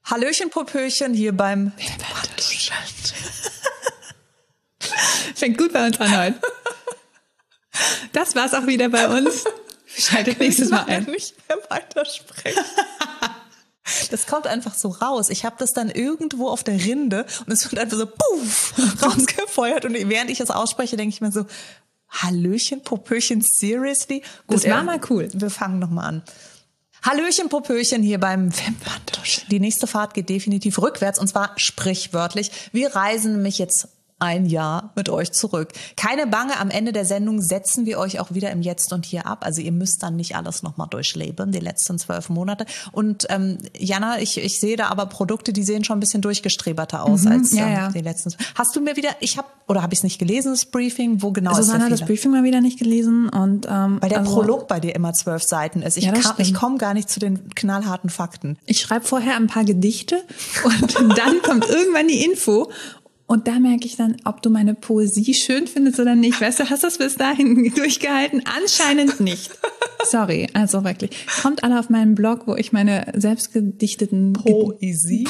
Hallöchen, Popöchen, hier beim Fängt gut bei uns an heute. Das war's auch wieder bei uns. Schaltet nächstes Mal ein. Nicht mehr weitersprechen. Das kommt einfach so raus. Ich habe das dann irgendwo auf der Rinde und es wird einfach so puff rausgefeuert. Und während ich das ausspreche, denke ich mir so, Hallöchen, Popöchen, seriously? Gut, das war mal cool. Wir fangen nochmal an. Hallöchen, Popöchen, hier beim Wimperntusch. Die nächste Fahrt geht definitiv rückwärts und zwar sprichwörtlich. Wir reisen nämlich jetzt ein Jahr mit euch zurück. Keine Bange, am Ende der Sendung setzen wir euch auch wieder im Jetzt und Hier ab. Also ihr müsst dann nicht alles nochmal durchleben, die letzten 12 Monate. Und Jana, ich sehe da aber Produkte, die sehen schon ein bisschen durchgestreberter aus als die letzten. Hast du mir wieder, habe ich es nicht gelesen, das Briefing? Wo genau ist der Fehler? Susanne hat das Briefing mal wieder nicht gelesen. Und, weil der Prolog bei dir immer 12 Seiten ist. Ich komme gar nicht zu den knallharten Fakten. Ich schreibe vorher ein paar Gedichte und dann kommt irgendwann die Info. Und da merke ich dann, ob du meine Poesie schön findest oder nicht. Weißt du, hast du das bis dahin durchgehalten? Anscheinend nicht. Sorry, also wirklich. Kommt alle auf meinen Blog, wo ich meine selbstgedichteten Poesie.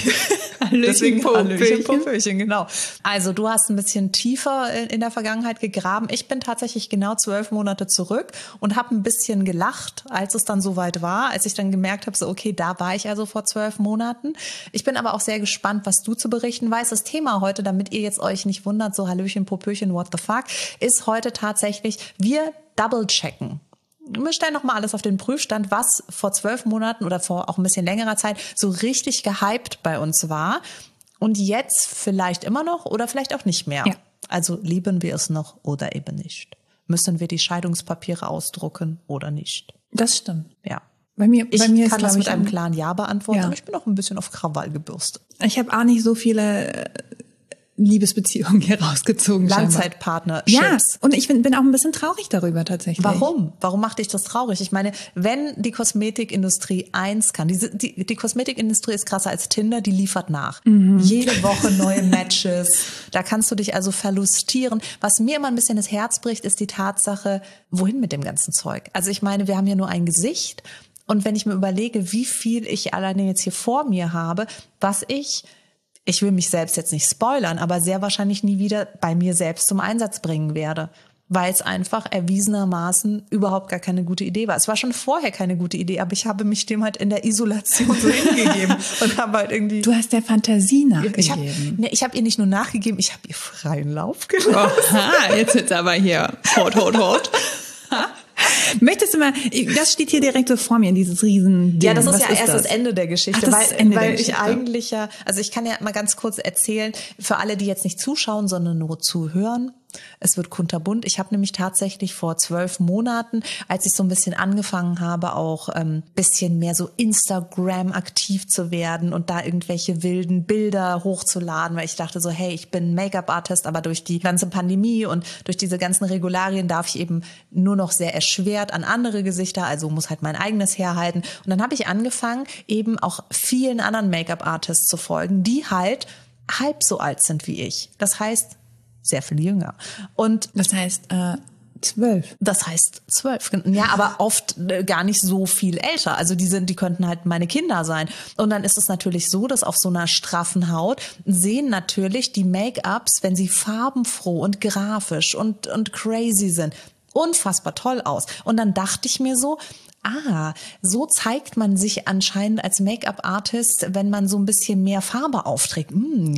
Hallöchen, Popöchen, genau. Also du hast ein bisschen tiefer in der Vergangenheit gegraben. Ich bin tatsächlich genau 12 Monate zurück und habe ein bisschen gelacht, als es dann soweit war, als ich dann gemerkt habe, so okay, da war ich also vor 12 Monaten. Ich bin aber auch sehr gespannt, was du zu berichten weißt. Das Thema heute, damit ihr jetzt euch nicht wundert, so Hallöchen, Popöchen, what the fuck, ist heute tatsächlich, wir double-checken. Wir stellen nochmal alles auf den Prüfstand, was vor 12 Monaten oder vor auch ein bisschen längerer Zeit so richtig gehypt bei uns war und jetzt vielleicht immer noch oder vielleicht auch nicht mehr. Ja. Also lieben wir es noch oder eben nicht? Müssen wir die Scheidungspapiere ausdrucken oder nicht? Das stimmt. Ja. Ich kann das mit einem klaren Ja beantworten, aber ich bin auch ein bisschen auf Krawall gebürstet. Ich habe auch nicht so viele Liebesbeziehungen hier rausgezogen. Langzeitpartnerships. Ja, und ich bin auch ein bisschen traurig darüber tatsächlich. Warum? Warum macht dich das traurig? Ich meine, wenn die Kosmetikindustrie eins kann, die Kosmetikindustrie ist krasser als Tinder, die liefert nach. Mhm. Jede Woche neue Matches. Da kannst du dich also verlustieren. Was mir immer ein bisschen das Herz bricht, ist die Tatsache, wohin mit dem ganzen Zeug? Also ich meine, wir haben ja nur ein Gesicht. Und wenn ich mir überlege, wie viel ich alleine jetzt hier vor mir habe, was ich will mich selbst jetzt nicht spoilern, aber sehr wahrscheinlich nie wieder bei mir selbst zum Einsatz bringen werde, weil es einfach erwiesenermaßen überhaupt gar keine gute Idee war. Es war schon vorher keine gute Idee, aber ich habe mich dem halt in der Isolation so hingegeben und habe halt irgendwie... Du hast der Fantasie nachgegeben. Ich habe ihr nicht nur nachgegeben, ich habe ihr freien Lauf gelassen. Aha, jetzt wird's aber hier hot. Möchtest du mal, das steht hier direkt so vor mir, dieses Riesending. Ja, das ist ja erst das Ende der Geschichte, weil ich eigentlich also ich kann ja mal ganz kurz erzählen, für alle, die jetzt nicht zuschauen, sondern nur zuhören. Es wird kunterbunt. Ich habe nämlich tatsächlich vor 12 Monaten, als ich so ein bisschen angefangen habe, auch bisschen mehr so Instagram aktiv zu werden und da irgendwelche wilden Bilder hochzuladen, weil ich dachte so, hey, ich bin Make-up-Artist, aber durch die ganze Pandemie und durch diese ganzen Regularien darf ich eben nur noch sehr erschwert an andere Gesichter, also muss halt mein eigenes herhalten. Und dann habe ich angefangen, eben auch vielen anderen Make-up-Artists zu folgen, die halt halb so alt sind wie ich. Das heißt, sehr viel jünger. Und das heißt 12. Das heißt 12. Ja, aber oft gar nicht so viel älter. Also die könnten halt meine Kinder sein. Und dann ist es natürlich so, dass auf so einer straffen Haut sehen natürlich die Make-ups, wenn sie farbenfroh und grafisch und crazy sind, unfassbar toll aus. Und dann dachte ich mir so, so zeigt man sich anscheinend als Make-up-Artist, wenn man so ein bisschen mehr Farbe aufträgt.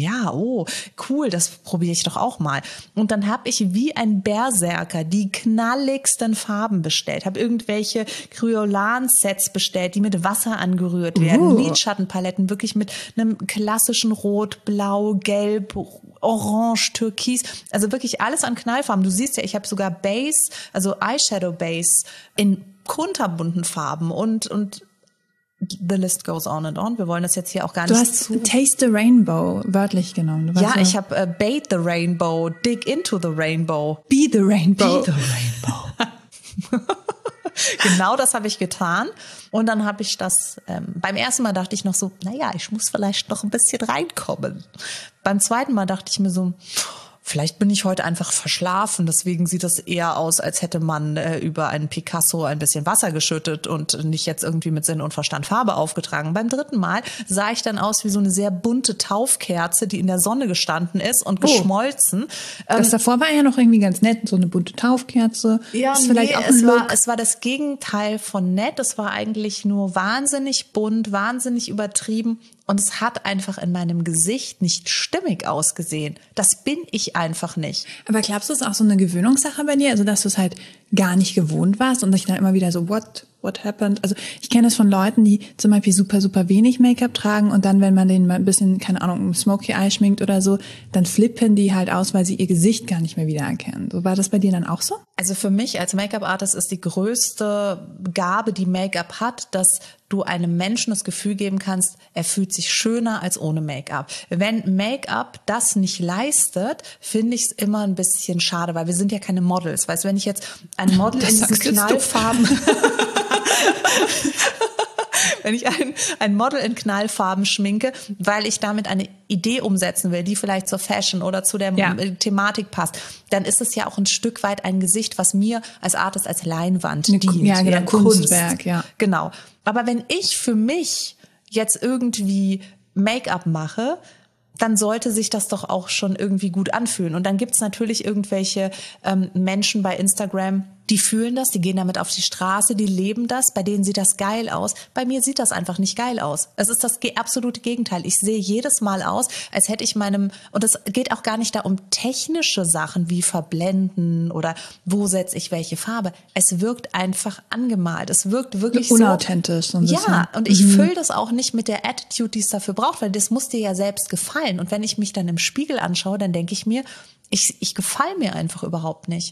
Cool, das probiere ich doch auch mal. Und dann habe ich wie ein Berserker die knalligsten Farben bestellt, habe irgendwelche Kryolan-Sets bestellt, die mit Wasser angerührt werden, Lidschattenpaletten, wirklich mit einem klassischen Rot, Blau, Gelb, Orange, Türkis, also wirklich alles an Knallfarben. Du siehst ja, ich habe sogar Base, also Eyeshadow Base in kunterbunten Farben und the list goes on and on. Wir wollen das jetzt hier auch gar nicht. Du hast Taste the Rainbow wörtlich genommen. Ja, ich habe Bathe the Rainbow, Dig into the Rainbow. Be the Rainbow. Be the Rainbow. Genau das habe ich getan. Und dann habe ich das, beim ersten Mal dachte ich noch so, ich muss vielleicht noch ein bisschen reinkommen. Beim zweiten Mal dachte ich mir so, Vielleicht bin ich heute einfach verschlafen, deswegen sieht es eher aus, als hätte man über einen Picasso ein bisschen Wasser geschüttet und nicht jetzt irgendwie mit Sinn und Verstand Farbe aufgetragen. Beim dritten Mal sah ich dann aus wie so eine sehr bunte Taufkerze, die in der Sonne gestanden ist und geschmolzen. Das davor war ja noch irgendwie ganz nett, so eine bunte Taufkerze. Ja, ist vielleicht auch ein Look. Es war das Gegenteil von nett. Es war eigentlich nur wahnsinnig bunt, wahnsinnig übertrieben. Und es hat einfach in meinem Gesicht nicht stimmig ausgesehen. Das bin ich einfach nicht. Aber glaubst du, es ist auch so eine Gewöhnungssache bei dir? Also, dass du es halt gar nicht gewohnt warst und dich dann immer wieder so, what happened? Also, ich kenne das von Leuten, die zum Beispiel super, super wenig Make-up tragen und dann, wenn man denen mal ein bisschen, keine Ahnung, Smoky Eye schminkt oder so, dann flippen die halt aus, weil sie ihr Gesicht gar nicht mehr wiedererkennen. So, war das bei dir dann auch so? Also für mich als Make-up-Artist ist die größte Gabe, die Make-up hat, dass du einem Menschen das Gefühl geben kannst, er fühlt sich schöner als ohne Make-up. Wenn Make-up das nicht leistet, finde ich es immer ein bisschen schade, weil wir sind ja keine Models. Weißt du, wenn ich jetzt ein Model in diesen Knallfarben... Wenn ich ein Model in Knallfarben schminke, weil ich damit eine Idee umsetzen will, die vielleicht zur Fashion oder zu der Thematik passt, dann ist es ja auch ein Stück weit ein Gesicht, was mir als Artist als Leinwand dient. Ja, genau, Kunstwerk, ja. Genau. Aber wenn ich für mich jetzt irgendwie Make-up mache, dann sollte sich das doch auch schon irgendwie gut anfühlen. Und dann gibt's natürlich irgendwelche Menschen bei Instagram, die fühlen das, die gehen damit auf die Straße, die leben das, bei denen sieht das geil aus. Bei mir sieht das einfach nicht geil aus. Es ist das absolute Gegenteil. Ich sehe jedes Mal aus, als hätte ich und es geht auch gar nicht da um technische Sachen wie Verblenden oder wo setze ich welche Farbe. Es wirkt einfach angemalt. Es wirkt wirklich unauthentisch. So ein bisschen. Ja, und ich fülle das auch nicht mit der Attitude, die es dafür braucht, weil das muss dir ja selbst gefallen. Und wenn ich mich dann im Spiegel anschaue, dann denke ich mir, ich gefalle mir einfach überhaupt nicht.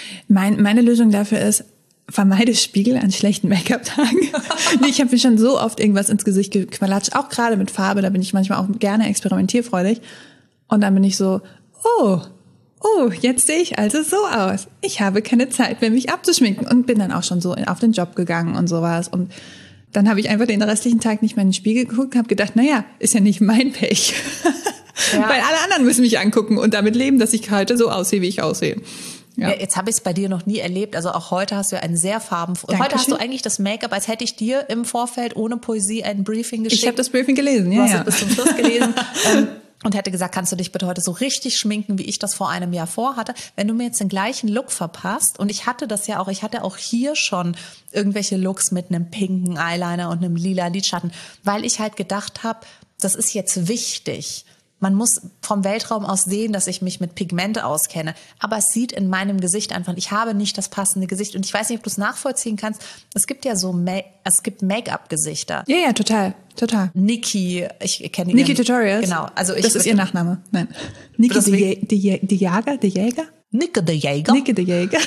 Meine Lösung dafür ist, vermeide Spiegel an schlechten Make-up-Tagen. Ich habe mir schon so oft irgendwas ins Gesicht gequatscht, auch gerade mit Farbe, da bin ich manchmal auch gerne experimentierfreudig. Und dann bin ich so, oh, jetzt sehe ich also so aus. Ich habe keine Zeit mehr, mich abzuschminken. Und bin dann auch schon so auf den Job gegangen und sowas. Und dann habe ich einfach den restlichen Tag nicht mehr in den Spiegel geguckt und habe gedacht, naja, ist ja nicht mein Pech. Ja. Weil alle anderen müssen mich angucken und damit leben, dass ich heute so aussehe, wie ich aussehe. Ja. Ja, jetzt habe ich es bei dir noch nie erlebt. Also auch heute hast du einen sehr farbenfrohen. Heute hast du eigentlich das Make-up, als hätte ich dir im Vorfeld ohne Poesie ein Briefing geschickt. Ich habe das Briefing gelesen, ja. Du hast es bis zum Schluss gelesen. Und hätte gesagt, kannst du dich bitte heute so richtig schminken, wie ich das vor einem Jahr vorhatte. Wenn du mir jetzt den gleichen Look verpasst, und ich hatte das ja auch, ich hatte auch hier schon irgendwelche Looks mit einem pinken Eyeliner und einem lila Lidschatten, weil ich halt gedacht habe, das ist jetzt wichtig. Man muss vom Weltraum aus sehen, dass ich mich mit Pigmente auskenne. Aber es sieht in meinem Gesicht einfach, ich habe nicht das passende Gesicht. Und ich weiß nicht, ob du es nachvollziehen kannst. Es gibt ja so, es gibt Make-up-Gesichter. Ja, total. Nikki, ich kenne Nikki Tutorials? Genau. Also das ist ihr Nachname. Nein. Nikki de Jäger? Nicke de Jäger. Nicke de Jäger.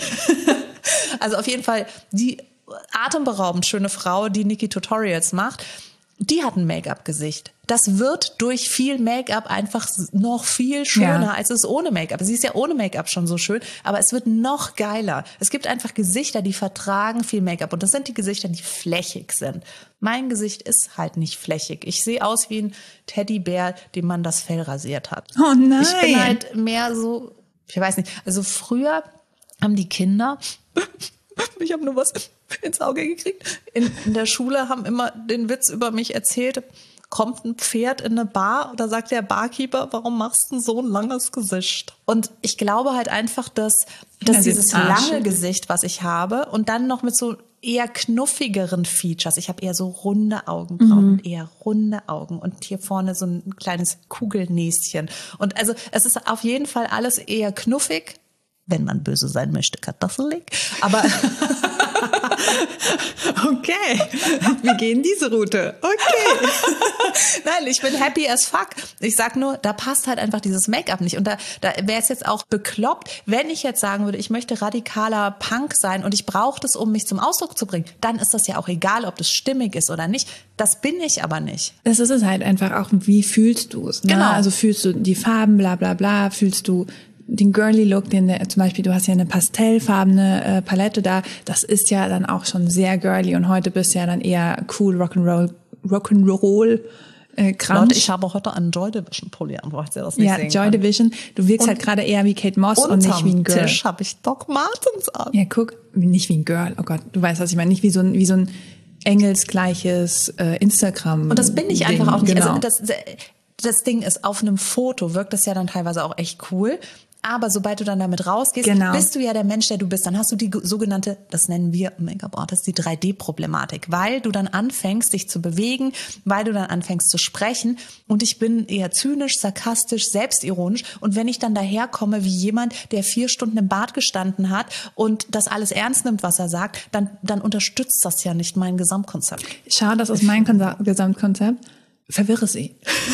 Also auf jeden Fall die atemberaubend schöne Frau, die Nikki Tutorials macht, die hat ein Make-up-Gesicht. Das wird durch viel Make-up einfach noch viel schöner, als es ohne Make-up. Sie ist ja ohne Make-up schon so schön, aber es wird noch geiler. Es gibt einfach Gesichter, die vertragen viel Make-up. Und das sind die Gesichter, die flächig sind. Mein Gesicht ist halt nicht flächig. Ich sehe aus wie ein Teddybär, dem man das Fell rasiert hat. Oh nein. Ich bin halt mehr so, ich weiß nicht, also früher haben die Kinder... Ich habe nur was ins Auge gekriegt. In der Schule haben immer den Witz über mich erzählt, kommt ein Pferd in eine Bar, da sagt der Barkeeper, warum machst du so ein langes Gesicht? Und ich glaube halt einfach, dass dieses lange Gesicht, was ich habe, und dann noch mit so eher knuffigeren Features. Ich habe eher so runde Augenbrauen und eher runde Augen und hier vorne so ein kleines Kugelnäschen. Und also es ist auf jeden Fall alles eher knuffig. Wenn man böse sein möchte, kartoffelig. Aber okay, wir gehen diese Route. Okay. Nein, ich bin happy as fuck. Ich sag nur, da passt halt einfach dieses Make-up nicht. Und da wäre es jetzt auch bekloppt, wenn ich jetzt sagen würde, ich möchte radikaler Punk sein und ich brauche das, um mich zum Ausdruck zu bringen. Dann ist das ja auch egal, ob das stimmig ist oder nicht. Das bin ich aber nicht. Das ist es halt einfach auch, wie fühlst du es? Ne? Genau. Also fühlst du die Farben, bla bla bla, fühlst du den girly Look, zum Beispiel, du hast ja eine pastellfarbene Palette da, das ist ja dann auch schon sehr girly und heute bist du ja dann eher cool Rock'n'Roll Crunch. Leute, ich habe heute einen Joy Division Pulli an, wo ich das nicht sehen Joy kann. Division. Du wirkst halt gerade eher wie Kate Moss und nicht wie ein Girl. Tisch habe ich Doc Martens an. Ja, guck, nicht wie ein Girl. Oh Gott, du weißt, was ich meine. Nicht wie so ein engelsgleiches Instagram. Und das bin ich einfach auch nicht. Genau. Also das Ding ist, auf einem Foto wirkt das ja dann teilweise auch echt cool. Aber sobald du dann damit rausgehst, bist du ja der Mensch, der du bist. Dann hast du die sogenannte, das nennen wir Make-up-Artist, die 3D-Problematik. Weil du dann anfängst, dich zu bewegen, weil du dann anfängst zu sprechen. Und ich bin eher zynisch, sarkastisch, selbstironisch. Und wenn ich dann daherkomme wie jemand, der 4 Stunden im Bad gestanden hat und das alles ernst nimmt, was er sagt, dann unterstützt das ja nicht mein Gesamtkonzept. Schau, das ist mein Gesamtkonzept. Verwirre sie.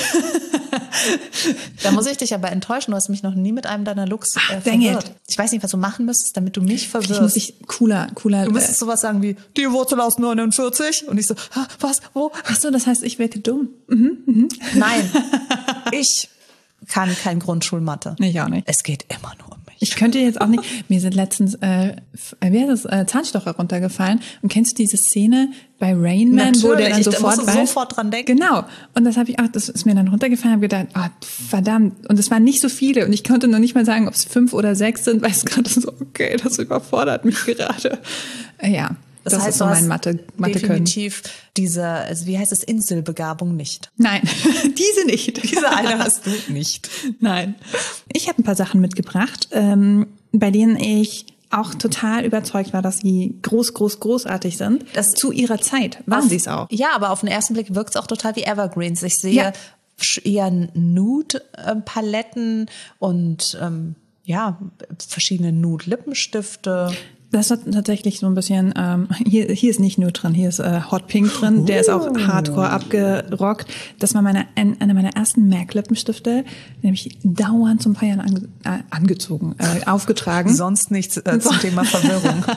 Da muss ich dich aber enttäuschen. Du hast mich noch nie mit einem deiner Looks verwirrt. Ich weiß nicht, was du machen müsstest, damit du mich verwirrst. Ich muss dich cooler. Du müsstest sowas sagen wie, die Wurzel aus 49. Und ich so, was, wo? Ach so, das heißt, ich wirke dumm. Nein, ich kann kein Grundschulmathe. Ich auch nicht. Es geht immer nur um mich. Ich könnte jetzt auch nicht, mir sind letztens Zahnstocher runtergefallen. Und kennst du diese Szene bei Rain Man, natürlich, wo der dann sofort dran denken. Genau. Und das ist mir dann runtergefallen, habe gedacht, verdammt. Und es waren nicht so viele. Und ich konnte noch nicht mal sagen, ob es 5 oder 6 sind, weil es gerade so, okay, das überfordert mich gerade. Ja. Das heißt, ist so mein Mathe definitiv diese, also wie heißt es, Inselbegabung nicht. Nein, diese nicht. Diese eine hast du nicht. Nein. Ich habe ein paar Sachen mitgebracht, bei denen ich auch total überzeugt war, dass sie großartig sind. Zu ihrer Zeit waren sie es auch. Ja, aber auf den ersten Blick wirkt es auch total wie Evergreens. Ich sehe eher Nude-Paletten und verschiedene Nude-Lippensstifte. Das hat tatsächlich so ein bisschen, hier ist nicht Nude drin, hier ist Hot Pink drin, der ist auch hardcore abgerockt. Das war einer meiner ersten MAC-Lippenstifte, den habe ich dauernd zum Feiern aufgetragen. Sonst nichts zum Thema Verwirrung.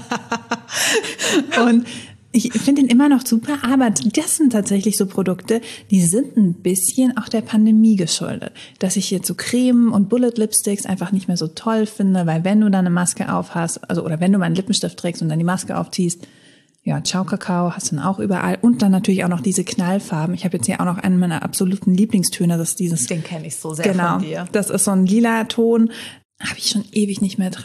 Und ich finde ihn immer noch super, aber das sind tatsächlich so Produkte, die sind ein bisschen auch der Pandemie geschuldet. Dass ich jetzt so Creme und Bullet Lipsticks einfach nicht mehr so toll finde, weil wenn du dann eine Maske auf hast, oder wenn du mal einen Lippenstift trägst und dann die Maske aufziehst, ja, Ciao Kakao hast du dann auch überall. Und dann natürlich auch noch diese Knallfarben. Ich habe jetzt hier auch noch einen meiner absoluten Lieblingstöne, das ist dieses. Den kenne ich so sehr von dir. Das ist so ein lila Ton. Habe ich schon ewig nicht mehr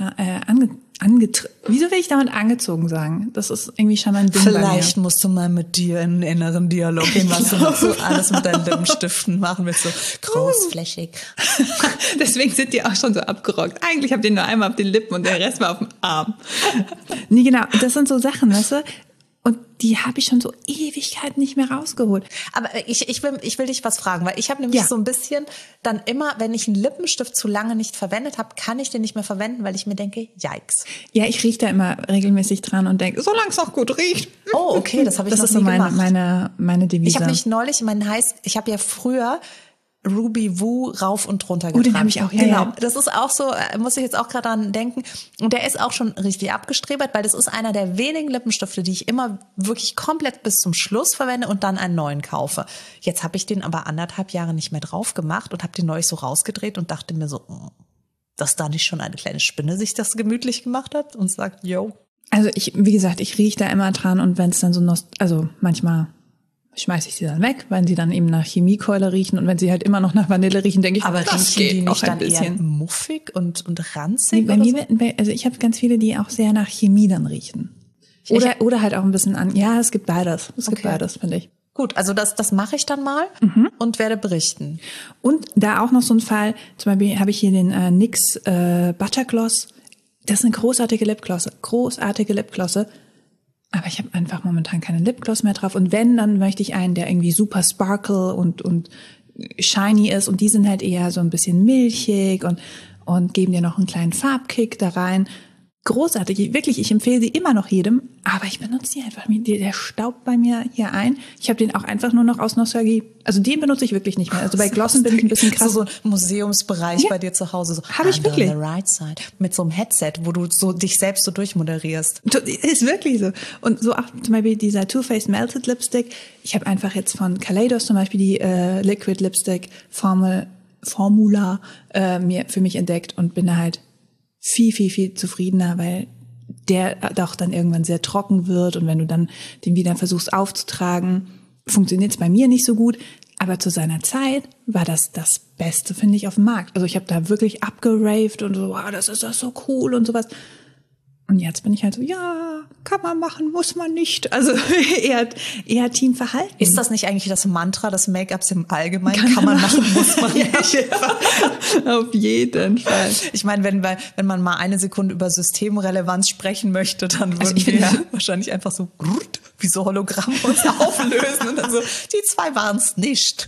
wieso will ich damit angezogen sagen? Das ist irgendwie schon ein Ding bei mir. Vielleicht musst du mal mit dir in einen inneren Dialog gehen, was du noch so alles mit deinen Lippenstiften machen willst, so großflächig. Deswegen sind die auch schon so abgerockt. Eigentlich habt ihr nur einmal auf den Lippen und der Rest war auf dem Arm. Nee, genau. Das sind so Sachen, weißt du? Und die habe ich schon so Ewigkeiten nicht mehr rausgeholt. Aber ich will dich was fragen, weil ich habe nämlich so ein bisschen dann immer, wenn ich einen Lippenstift zu lange nicht verwendet habe, kann ich den nicht mehr verwenden, weil ich mir denke, yikes. Ja, ich rieche da immer regelmäßig dran und denke, solange es noch gut riecht. Oh, okay, das habe ich noch nie gemacht. Das ist so meine Devise. Ich habe mich neulich, ich habe ja früher Ruby Woo rauf und runter getragen. Den habe ich auch. Genau. Ja. Das ist auch so, muss ich jetzt auch gerade dran denken. Und der ist auch schon richtig abgestrebert, weil das ist einer der wenigen Lippenstifte, die ich immer wirklich komplett bis zum Schluss verwende und dann einen neuen kaufe. Jetzt habe ich den aber 1,5 Jahre nicht mehr drauf gemacht und habe den neulich so rausgedreht und dachte mir so, dass da nicht schon eine kleine Spinne sich das gemütlich gemacht hat und sagt, yo. Also wie gesagt, ich rieche da immer dran und wenn es dann so manchmal schmeiße ich sie dann weg, weil sie dann eben nach Chemiekeule riechen und wenn sie halt immer noch nach Vanille riechen, denke ich, aber das geht die nicht auch ein dann bisschen eher muffig und ranzig? Also ich habe ganz viele, die auch sehr nach Chemie dann riechen. Oder halt auch ein bisschen es gibt beides. Gibt beides, finde ich. Gut, also das mache ich dann mal und werde berichten. Und da auch noch so ein Fall, zum Beispiel habe ich hier den NYX Buttergloss. Das ist eine großartige Lipglosse. Aber ich habe einfach momentan keine Lipgloss mehr drauf. Und wenn, dann möchte ich einen, der irgendwie super sparkle und shiny ist. Und die sind halt eher so ein bisschen milchig und geben dir noch einen kleinen Farbkick da rein. Großartig, wirklich, ich empfehle sie immer noch jedem, aber ich benutze die einfach, der staubt bei mir hier ein. Ich habe den auch einfach nur noch aus Nostalgie. Also den benutze ich wirklich nicht mehr. Also bei Glossen bin ich ein bisschen krass. So ein Museumsbereich bei dir zu Hause. So habe ich wirklich. On the right side. Mit so einem Headset, wo du so dich selbst so durchmoderierst. Ist wirklich so. Und so auch zum Beispiel dieser Too Faced Melted Lipstick. Ich habe einfach jetzt von Kaleidos zum Beispiel die Liquid Lipstick Formula mir für mich entdeckt und bin da halt viel zufriedener, weil der doch dann irgendwann sehr trocken wird und wenn du dann den wieder versuchst aufzutragen, funktioniert es bei mir nicht so gut. Aber zu seiner Zeit war das Beste, finde ich, auf dem Markt. Also ich habe da wirklich abgeraved und so, wow, das ist so cool und sowas. Und jetzt bin ich halt so, ja, kann man machen, muss man nicht. Also eher Teamverhalten. Ist das nicht eigentlich das Mantra des Make-ups im Allgemeinen? Kann man machen, muss man nicht. Auf jeden Fall. Ich meine, wenn man mal eine Sekunde über Systemrelevanz sprechen möchte, dann würden ich wir finde- wahrscheinlich einfach so wie so Hologramme uns auflösen und dann so, die zwei waren es nicht.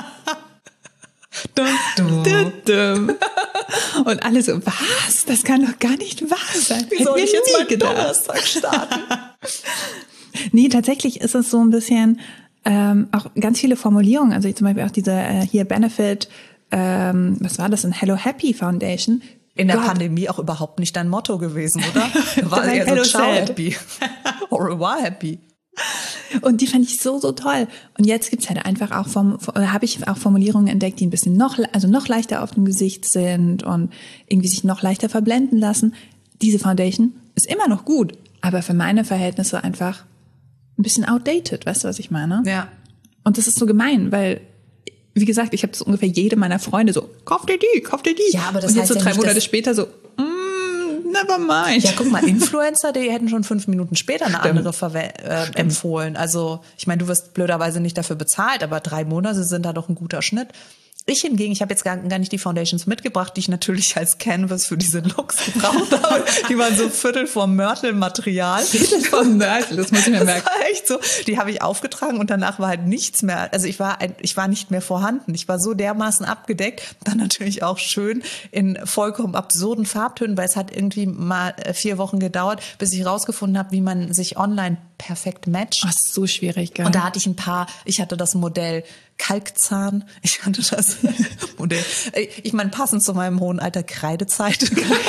Und alle so, was? Das kann doch gar nicht wahr sein. Wie soll Hätten ich wir jetzt nie meinen gedacht. Donnerstag starten? Nee, tatsächlich ist es so ein bisschen auch ganz viele Formulierungen. Also zum Beispiel auch diese hier Benefit, was war das, ein Hello Happy Foundation. In der Gott. Pandemie auch überhaupt nicht dein Motto gewesen, oder? War Dabei eher Hello so Ciao Sad. Happy. Au revoir Happy. Und die fand ich so toll. Und jetzt gibt's halt einfach auch habe ich auch Formulierungen entdeckt, die ein bisschen noch leichter auf dem Gesicht sind und irgendwie sich noch leichter verblenden lassen. Diese Foundation ist immer noch gut, aber für meine Verhältnisse einfach ein bisschen outdated. Weißt du, was ich meine? Ja. Und das ist so gemein, weil, wie gesagt, ich habe das ungefähr jede meiner Freunde so, kauf dir die. Ja, aber das und jetzt heißt so ja 3 nicht, Monate dass- später so, never mind. Ja, guck mal, Influencer, die hätten schon 5 Minuten später eine andere empfohlen. Also, ich meine, du wirst blöderweise nicht dafür bezahlt, aber 3 Monate sind da doch ein guter Schnitt. Ich hingegen, ich habe jetzt gar nicht die Foundations mitgebracht, die ich natürlich als Canvas für diese Looks gebraucht habe. Die waren so Viertel vom Mörtelmaterial. Von Mörtel, das muss ich mir Das merken. war echt so. Die habe ich aufgetragen und danach war halt nichts mehr. Also ich war nicht mehr vorhanden. Ich war so dermaßen abgedeckt. Dann natürlich auch schön in vollkommen absurden Farbtönen, weil es hat irgendwie mal 4 Wochen gedauert, bis ich rausgefunden habe, wie man sich online perfekt matcht. Oh, ist so schwierig, gell? Und da hatte ich hatte das Modell Kalkzahn, ich hatte das Modell, ich meine, passend zu meinem hohen Alter Kreidezeit.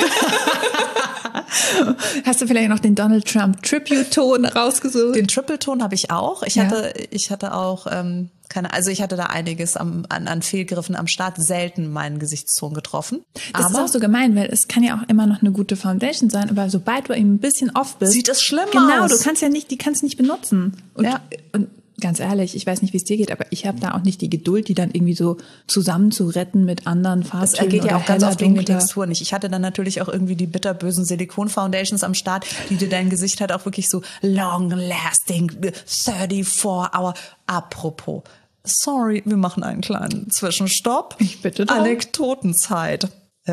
Hast du vielleicht noch den Donald Trump Tribute-Ton rausgesucht? Den Triple-Ton habe ich auch. Ich hatte auch, ich hatte da einiges an Fehlgriffen am Start, selten meinen Gesichtston getroffen. Das ist auch so gemein, weil es kann ja auch immer noch eine gute Foundation sein, aber sobald du eben ein bisschen off bist, Sieht es schlimm genau, aus. du kannst die kannst nicht benutzen. Und, Ja. und ganz ehrlich, ich weiß nicht, wie es dir geht, aber ich habe da auch nicht die Geduld, die dann irgendwie so zusammenzuretten mit anderen Farbtönen. Das geht ja oder auch ganz heller, oft wegen der dunkler. Textur nicht. Ich hatte dann natürlich auch irgendwie die bitterbösen Silikon-Foundations am Start, die dir dein Gesicht halt auch wirklich so long-lasting, 34-hour. Apropos, sorry, wir machen einen kleinen Zwischenstopp. Ich bitte darum. Anekdotenzeit.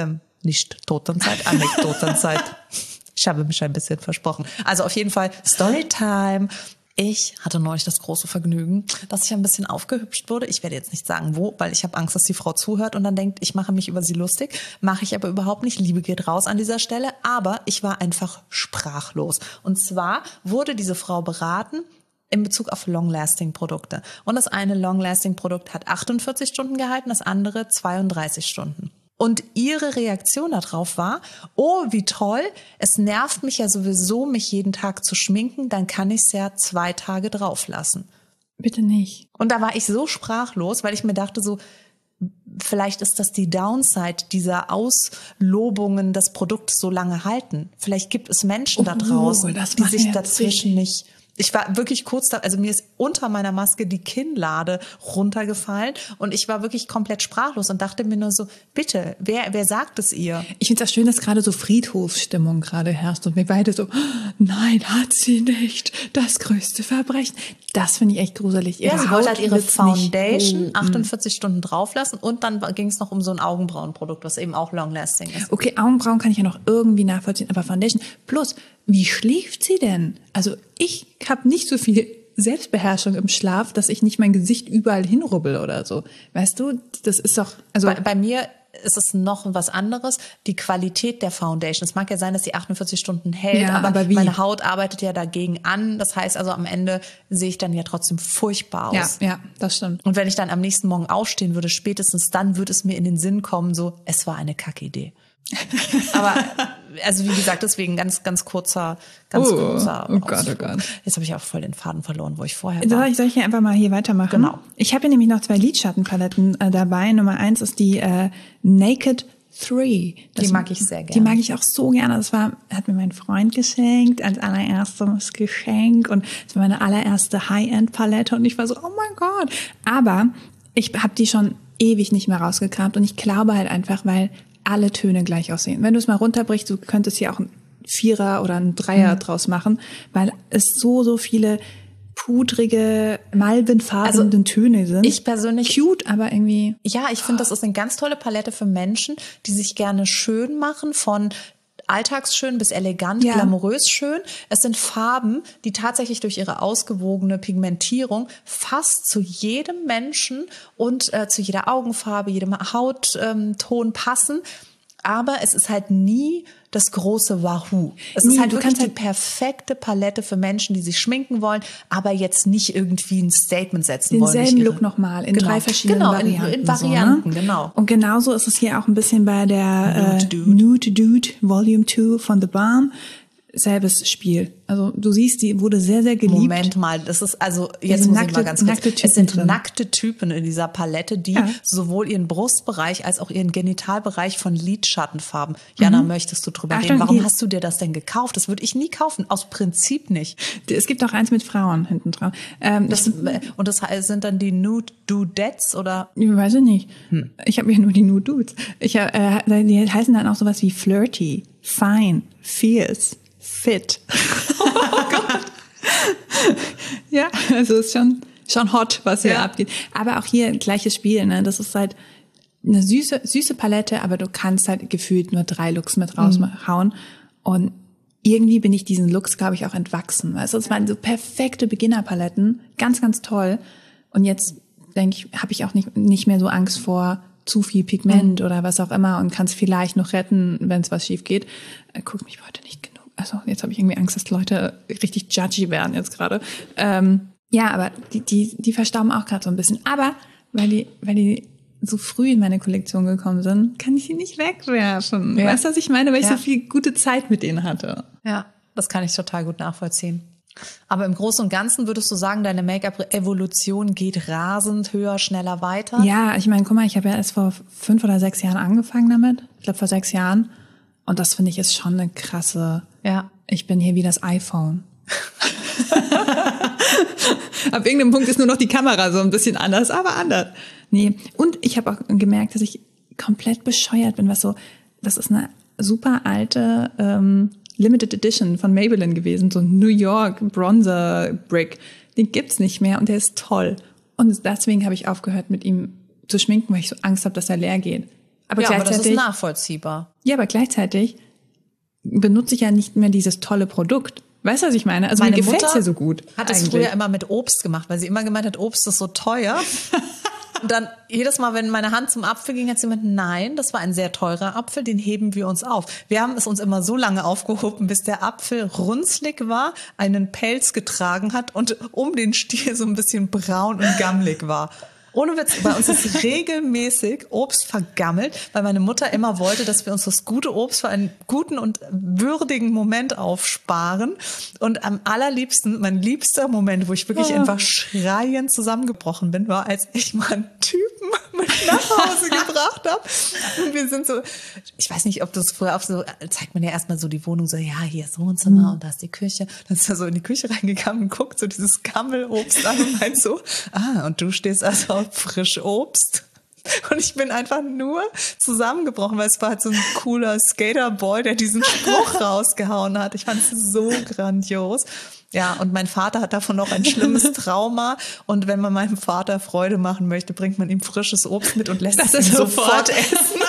Nicht Totenzeit, Anekdotenzeit. Ich habe mich ein bisschen versprochen. Also auf jeden Fall Storytime. Ich hatte neulich das große Vergnügen, dass ich ein bisschen aufgehübscht wurde. Ich werde jetzt nicht sagen, wo, weil ich habe Angst, dass die Frau zuhört und dann denkt, ich mache mich über sie lustig. Mache ich aber überhaupt nicht. Liebe geht raus an dieser Stelle. Aber ich war einfach sprachlos. Und zwar wurde diese Frau beraten in Bezug auf Long-Lasting-Produkte. Und das eine Long-Lasting-Produkt hat 48 Stunden gehalten, das andere 32 Stunden. Und ihre Reaktion darauf war, oh, wie toll, es nervt mich ja sowieso, mich jeden Tag zu schminken, dann kann ich es ja 2 Tage drauf lassen. Bitte nicht. Und da war ich so sprachlos, weil ich mir dachte so, vielleicht ist das die Downside dieser Auslobungen, das Produkt so lange halten. Vielleicht gibt es Menschen da draußen, das die macht sich mir dazwischen nicht... Ich war wirklich kurz da, also mir ist unter meiner Maske die Kinnlade runtergefallen und ich war wirklich komplett sprachlos und dachte mir nur so, bitte, wer sagt es ihr? Ich finde es auch schön, dass gerade so Friedhofsstimmung gerade herrscht und wir beide so, nein, hat sie nicht, das größte Verbrechen. Das finde ich echt gruselig. Ja, sie Haut wollte halt ihre wird's Foundation nicht- 48 Stunden drauf lassen und dann ging es noch um so ein Augenbrauenprodukt, was eben auch long-lasting ist. Okay, Augenbrauen kann ich ja noch irgendwie nachvollziehen, aber Foundation. Plus, wie schläft sie denn? Also ich habe nicht so viel Selbstbeherrschung im Schlaf, dass ich nicht mein Gesicht überall hinrubbel oder so. Weißt du, das ist doch... also Bei mir ist es noch was anderes, die Qualität der Foundation. Es mag ja sein, dass die 48 Stunden hält, Ja, aber aber wie? meine Haut arbeitet ja dagegen an. Das heißt also, am Ende sehe ich dann ja trotzdem furchtbar aus. ja, das stimmt. Und wenn ich dann am nächsten Morgen aufstehen würde, spätestens dann würde es mir in den Sinn kommen, so, es war eine Kackidee. Aber, also wie gesagt, deswegen ganz kurzer oh Gott, Ausflug. oh Gott. Jetzt habe ich auch voll den Faden verloren, wo ich vorher Soll war. ich hier einfach mal hier weitermachen? Genau. Ich habe hier nämlich noch 2 Lidschattenpaletten dabei. Nummer 1 ist die Naked 3. Die mag ich sehr gerne. Die mag ich auch so gerne. Hat mir mein Freund geschenkt, als allererstes Geschenk. Und es war meine allererste High-End-Palette. Und ich war so, oh mein Gott. Aber ich habe die schon ewig nicht mehr rausgekramt und ich glaube halt einfach, weil alle Töne gleich aussehen. Wenn du es mal runterbrichst, du könntest hier auch ein Vierer oder ein Dreier draus machen, weil es so viele pudrige, malbenfarbenen Töne sind. Ich persönlich... Cute, aber irgendwie... Ja, ich finde, das ist eine ganz tolle Palette für Menschen, die sich gerne schön machen, von alltagsschön bis elegant, glamourös schön. Es sind Farben, die tatsächlich durch ihre ausgewogene Pigmentierung fast zu jedem Menschen und zu jeder Augenfarbe, jedem Hautton passen. Aber es ist halt nie das große Wahoo. Es ist halt wirklich die perfekte Palette für Menschen, die sich schminken wollen, aber jetzt nicht irgendwie ein Statement setzen wollen. Denselben Look nochmal in 3 verschiedenen Varianten. In Varianten, so, ne? genau. Und genauso ist es hier auch ein bisschen bei der Nude Dude Volume 2 von The Balm. Selbes Spiel. Also du siehst, die wurde sehr, sehr geliebt. Moment mal, das ist also, jetzt muss ich mal ganz kurz. Es sind nackte Typen in dieser Palette, die sowohl ihren Brustbereich als auch ihren Genitalbereich von Lidschattenfarben. Jana, möchtest du drüber reden? Warum hast du dir das denn gekauft? Das würde ich nie kaufen, aus Prinzip nicht. Es gibt auch eins mit Frauen hinten dran. Das sind dann die Nude Dudettes oder? Ich weiß ich nicht. Ich habe ja nur die Nude Dudes. Die heißen dann auch sowas wie flirty, fine, fierce, fit. Oh Gott. Ja, also ist schon hot, was hier abgeht. Aber auch hier gleiches Spiel, ne? Das ist halt eine süße Palette, aber du kannst halt gefühlt nur 3 Looks mit raushauen. Und irgendwie bin ich diesen Looks, glaube ich, auch entwachsen. Also es waren so perfekte Beginnerpaletten, ganz, ganz toll. Und jetzt denke ich, habe ich auch nicht mehr so Angst vor zu viel Pigment oder was auch immer und kann es vielleicht noch retten, wenn es was schief geht. Guck mich heute nicht genug. Also jetzt habe ich irgendwie Angst, dass Leute richtig judgy werden jetzt gerade. Ja, aber die verstauben auch gerade so ein bisschen. Aber weil die so früh in meine Kollektion gekommen sind, kann ich sie nicht wegwerfen. Ja. Weißt du, was ich meine? Weil ich so viel gute Zeit mit denen hatte. Ja, das kann ich total gut nachvollziehen. Aber im Großen und Ganzen würdest du sagen, deine Make-up-Evolution geht rasend höher, schneller weiter? Ja, ich meine, guck mal, ich habe ja erst vor 5 oder 6 Jahren angefangen damit. Ich glaube, vor 6 Jahren. Und das finde ich ist schon eine krasse... Ja. Ich bin hier wie das iPhone. Ab irgendeinem Punkt ist nur noch die Kamera so ein bisschen anders, aber anders. Nee, und ich habe auch gemerkt, dass ich komplett bescheuert bin, das ist eine super alte Limited Edition von Maybelline gewesen, so ein New York Bronzer Brick. Den gibt's nicht mehr und der ist toll. Und deswegen habe ich aufgehört, mit ihm zu schminken, weil ich so Angst habe, dass er leer geht. Aber das ist nachvollziehbar. Ja, aber gleichzeitig benutze ich ja nicht mehr dieses tolle Produkt. Weißt du, was ich meine? Also meine mir gefällt es Mutter ja so gut. Hat es früher immer mit Obst gemacht, weil sie immer gemeint hat, Obst ist so teuer. Und dann jedes Mal, wenn meine Hand zum Apfel ging, hat sie gemeint, nein, das war ein sehr teurer Apfel, den heben wir uns auf. Wir haben es uns immer so lange aufgehoben, bis der Apfel runzlig war, einen Pelz getragen hat und um den Stiel so ein bisschen braun und gammelig war. Ohne Witz, bei uns ist regelmäßig Obst vergammelt, weil meine Mutter immer wollte, dass wir uns das gute Obst für einen guten und würdigen Moment aufsparen. Und am allerliebsten, mein liebster Moment, wo ich wirklich einfach schreiend zusammengebrochen bin, war, als ich mal einen Typen mit nach Hause gebracht habe. Und wir sind so, ich weiß nicht, ob das früher auch so, zeigt man ja erstmal so die Wohnung, so, ja, hier ist Wohnzimmer und da ist die Küche. Dann ist er so in die Küche reingegangen und guckt so dieses Gammelobst an und meint so, und du stehst also auf Frischobst. Und ich bin einfach nur zusammengebrochen, weil es war halt so ein cooler Skaterboy, der diesen Spruch rausgehauen hat. Ich fand es so grandios. Ja, und mein Vater hat davon noch ein schlimmes Trauma. Und wenn man meinem Vater Freude machen möchte, bringt man ihm frisches Obst mit und lässt es ihm sofort essen.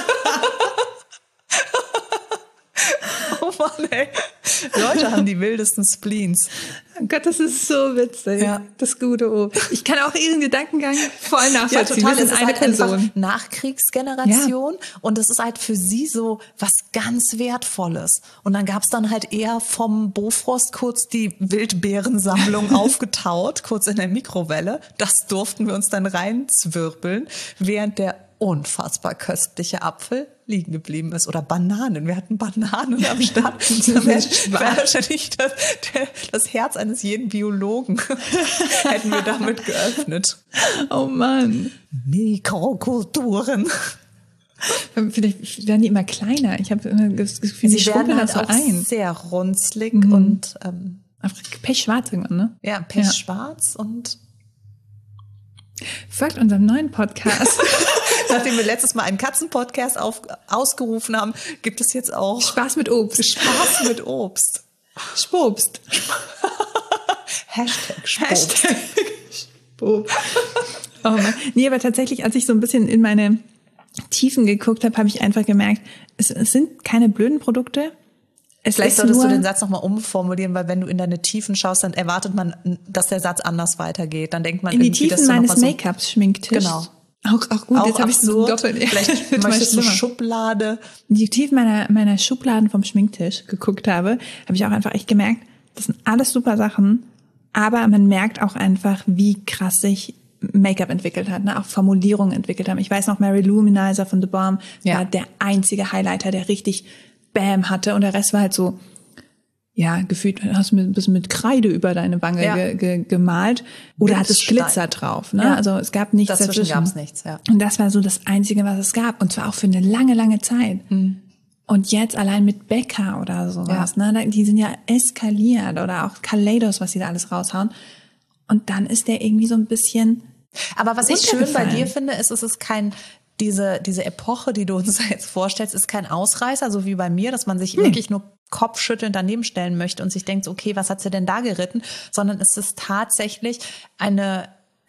Oh Mann, ey. Leute haben die wildesten Spleens. Oh Gott, das ist so witzig. Ja. Das gute Obst. Ich kann auch ihren Gedankengang voll nachvollziehen. Ja, total. Wir sind eine Person. Nachkriegsgeneration. Ja. Und das ist halt für sie so was ganz Wertvolles. Und dann gab's dann halt eher vom Bofrost kurz die Wildbeerensammlung aufgetaut, kurz in der Mikrowelle. Das durften wir uns dann reinzwirbeln, während der unfassbar köstliche Apfel liegen geblieben ist. Oder Bananen. Wir hatten Bananen am Start. Das wäre wahrscheinlich das Herz eines jeden Biologen hätten wir damit geöffnet. Oh Mann. Mikrokulturen. Vielleicht werden die immer kleiner. Ich habe das Gefühl, sie werden halt auch sehr runzlig und pechschwarz irgendwann, ne? Ja, pechschwarz und Folgt unserem neuen Podcast. Nachdem wir letztes Mal einen Katzenpodcast ausgerufen haben, gibt es jetzt auch Spaß mit Obst. Spaß mit Obst. Spobst. Hashtag Spobst. Spobst. Oh Mann. Nee, aber tatsächlich, als ich so ein bisschen in meine Tiefen geguckt habe, habe ich einfach gemerkt, es sind keine blöden Produkte. Vielleicht solltest du den Satz nochmal umformulieren, weil wenn du in deine Tiefen schaust, dann erwartet man, dass der Satz anders weitergeht. Dann denkt man in die irgendwie, Tiefen meines Make-ups, Schminktisch. Genau. Auch gut, jetzt habe ich so doppelt. Vielleicht möchtest du Schublade. In die Tiefen meiner Schubladen vom Schminktisch geguckt habe ich auch einfach echt gemerkt, das sind alles super Sachen, aber man merkt auch einfach, wie krass sich Make-up entwickelt hat, ne? Auch Formulierungen entwickelt haben. Ich weiß noch, Mary Luminizer von The Balm war der einzige Highlighter, der richtig Bam hatte und der Rest war halt so, ja, gefühlt hast du ein bisschen mit Kreide über deine Wange gemalt oder hattest Glitzer drauf, ne? Ja. Also es gab nichts dazwischen. Gab es nichts, ja. Und das war so das Einzige, was es gab und zwar auch für eine lange, lange Zeit. Und jetzt allein mit Becca oder sowas, ne? Die sind ja eskaliert oder auch Kaleidos, was sie da alles raushauen. Und dann ist der irgendwie so ein bisschen. Aber was ich schön bei dir finde, ist, es ist kein, diese Epoche, die du uns jetzt vorstellst, ist kein Ausreißer, so wie bei mir, dass man sich wirklich nur kopfschüttelnd daneben stellen möchte und sich denkt, okay, was hat sie denn da geritten? Sondern es ist tatsächlich eine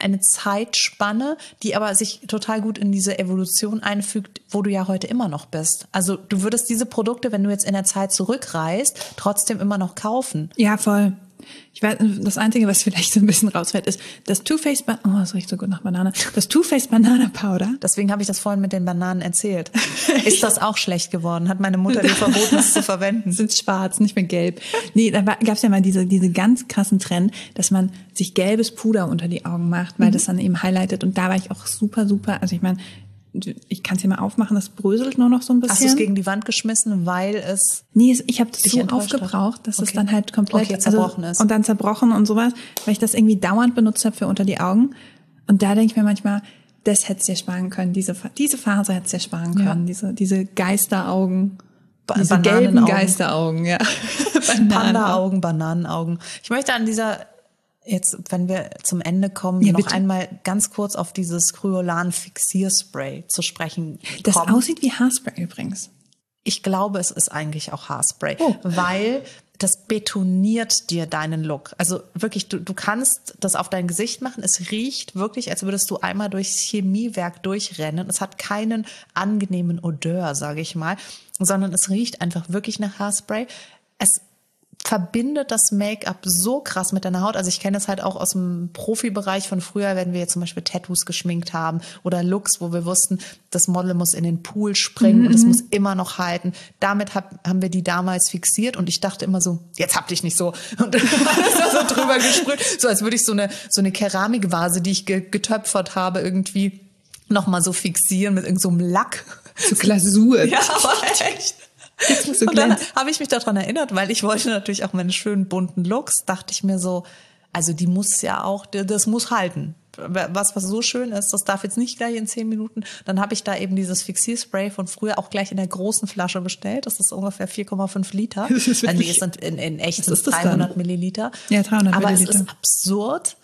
Zeitspanne, die aber sich total gut in diese Evolution einfügt, wo du ja heute immer noch bist. Also du würdest diese Produkte, wenn du jetzt in der Zeit zurückreist, trotzdem immer noch kaufen. Ja, voll. Ich weiß, das Einzige, was vielleicht so ein bisschen rausfällt, ist das Too Faced das riecht so gut nach Banane. Das Too Faced Banana Powder. Deswegen habe ich das vorhin mit den Bananen erzählt. Ist das auch schlecht geworden? Hat meine Mutter dir verboten, das zu verwenden? Sind schwarz, nicht mehr gelb. Nee, da gab es ja mal diese ganz krassen Trend, dass man sich gelbes Puder unter die Augen macht, weil das dann eben highlightet. Und da war ich auch super, also ich meine, ich kann es hier mal aufmachen, das bröselt nur noch so ein bisschen. Hast du es gegen die Wand geschmissen, weil es... Nee, ich habe das so aufgebraucht, dass es dann halt komplett zerbrochen ist. Und dann zerbrochen und sowas, weil ich das irgendwie dauernd benutzt habe für unter die Augen. Und da denke ich mir manchmal, das hättest du dir sparen können, diese Phase hättest du dir sparen können, diese Geisteraugen, diese gelben Geisteraugen, ja. Panda-Augen, Bananenaugen. Ich möchte an dieser... Jetzt, wenn wir zum Ende kommen, noch einmal ganz kurz auf dieses Kryolan-Fixierspray zu sprechen kommen. Das aussieht wie Haarspray übrigens. Ich glaube, es ist eigentlich auch Haarspray, weil das betoniert dir deinen Look. Also wirklich, du kannst das auf dein Gesicht machen. Es riecht wirklich, als würdest du einmal durchs Chemiewerk durchrennen. Es hat keinen angenehmen Odeur, sage ich mal, sondern es riecht einfach wirklich nach Haarspray. Es verbindet das Make-up so krass mit deiner Haut. Also ich kenne das halt auch aus dem Profibereich von früher, wenn wir jetzt zum Beispiel Tattoos geschminkt haben oder Looks, wo wir wussten, das Model muss in den Pool springen und es muss immer noch halten. Damit haben wir die damals fixiert und ich dachte immer so, jetzt hab dich nicht so. Und dann ist da so drüber gesprüht, so als würde ich so eine Keramikwase, die ich getöpfert habe, irgendwie nochmal so fixieren mit irgend so einem Lack. So Glasur. Ja, aber echt. Und dann habe ich mich daran erinnert, weil ich wollte natürlich auch meine schönen bunten Looks, dachte ich mir so, also die muss ja auch, das muss halten. Was so schön ist, das darf jetzt nicht gleich in 10 Minuten. Dann habe ich da eben dieses Fixierspray von früher auch gleich in der großen Flasche bestellt. Das ist ungefähr 4,5 Liter. Das ist wirklich, die sind in echt 300 Milliliter. Ja, 300 Aber Milliliter. Es ist absurd,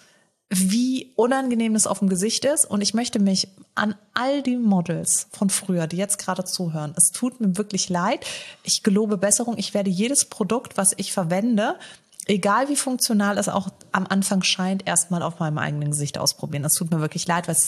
wie unangenehm das auf dem Gesicht ist. Und ich möchte mich an all die Models von früher, die jetzt gerade zuhören, es tut mir wirklich leid. Ich gelobe Besserung. Ich werde jedes Produkt, was ich verwende, egal wie funktional es auch am Anfang scheint, erstmal auf meinem eigenen Gesicht ausprobieren. Es tut mir wirklich leid, weil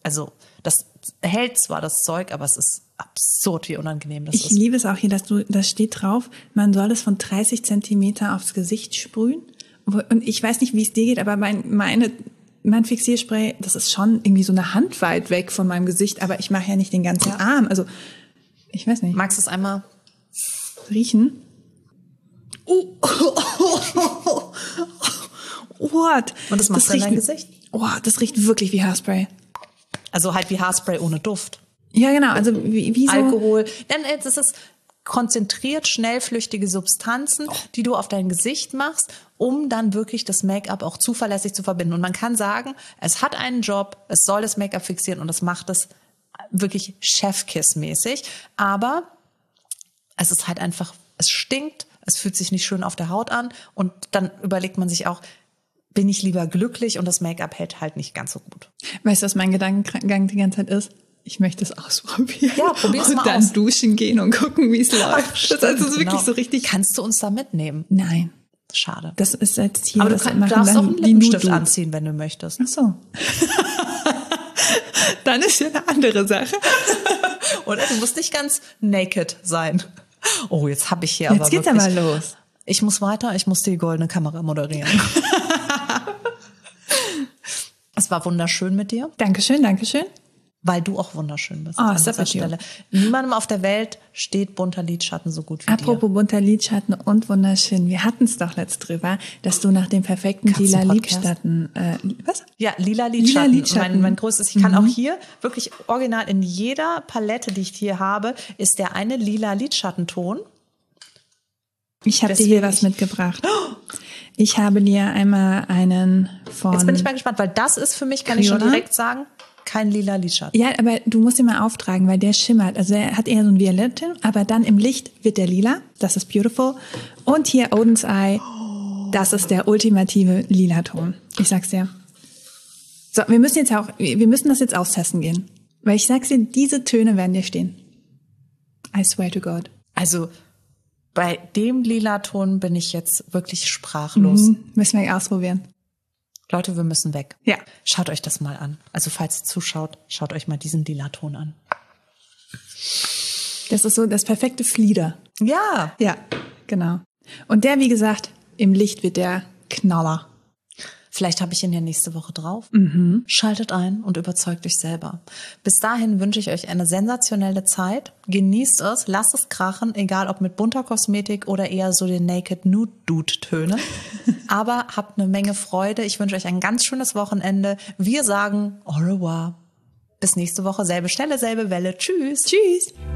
das hält zwar das Zeug, aber es ist absurd, wie unangenehm das ist. Ich liebe es auch hier, das steht drauf, man soll es von 30 Zentimeter aufs Gesicht sprühen. Und ich weiß nicht, wie es dir geht, aber mein Fixierspray, das ist schon irgendwie so eine Hand weit weg von meinem Gesicht, aber ich mache ja nicht den ganzen Arm. Also, ich weiß nicht. Magst du es einmal riechen? What? Und das machst du in dein Gesicht? Oh, das riecht wirklich wie Haarspray. Also halt wie Haarspray ohne Duft. Ja, genau. Also wie so Alkohol. Denn es ist konzentriert schnellflüchtige Substanzen, die du auf dein Gesicht machst, um dann wirklich das Make-up auch zuverlässig zu verbinden. Und man kann sagen, es hat einen Job, es soll das Make-up fixieren und es macht es wirklich Chefkiss-mäßig. Aber es ist halt einfach, es stinkt, es fühlt sich nicht schön auf der Haut an und dann überlegt man sich auch, bin ich lieber glücklich und das Make-up hält halt nicht ganz so gut. Weißt du, was mein Gedankengang die ganze Zeit ist? Ich möchte es ausprobieren. Ja, probier's mal aus. Und dann duschen gehen und gucken, wie es läuft. Stimmt, das ist wirklich genau. so richtig. Kannst du uns da mitnehmen? Nein. Schade. Das ist jetzt hier. Aber du das darfst machen auch dann einen die Lippenstift Nudu. anziehen, wenn du möchtest. Ach so. Dann ist ja eine andere Sache. Oder du musst nicht ganz naked sein. Oh, jetzt habe ich hier Jetzt aber geht's wirklich... aber los. Ich muss weiter, ich muss die goldene Kamera moderieren. Es war wunderschön mit dir, Dankeschön, Dankeschön. weil du auch wunderschön bist. Oh, an ist dieser das Stelle. Niemandem auf der Welt steht bunter Lidschatten so gut wie Apropos bunter Lidschatten und wunderschön. Wir hatten es doch letzt drüber, dass du nach dem perfekten lila Katzenpodcast. Lidschatten, was? dir. Ja, lila Lidschatten. Lidschatten. Mein größtes. Ich kann auch hier wirklich original in jeder Palette, die ich hier habe, ist der eine lila Lidschattenton. Ich habe dir hier was mitgebracht. Ich habe dir einmal einen von... Jetzt bin ich mal gespannt, weil das ist für mich, kann ich schon Crayola? direkt sagen, kein lila Lidschatten. Ja, aber du musst ihn mal auftragen, weil der schimmert. Also er hat eher so ein Violetten, aber dann im Licht wird der lila. Das ist beautiful. Und hier Odin's Eye. Das ist der ultimative Lila-Ton. Ich sag's dir. So, wir müssen das jetzt austesten gehen. Weil ich sag's dir, diese Töne werden dir stehen. I swear to God. Also bei dem lila Ton bin ich jetzt wirklich sprachlos. Müssen wir ausprobieren. Leute, wir müssen weg. Ja. Schaut euch das mal an. Also falls ihr zuschaut, schaut euch mal diesen lila Ton an. Das ist so das perfekte Flieder. Ja. Ja, genau. Und der, wie gesagt, im Licht wird der Knaller. Vielleicht habe ich ihn ja nächste Woche drauf. Schaltet ein und überzeugt euch selber. Bis dahin wünsche ich euch eine sensationelle Zeit. Genießt es, lasst es krachen, egal ob mit bunter Kosmetik oder eher so den Naked Nude Dude Töne. Aber habt eine Menge Freude. Ich wünsche euch ein ganz schönes Wochenende. Wir sagen au revoir. Bis nächste Woche, selbe Stelle, selbe Welle. Tschüss. Tschüss.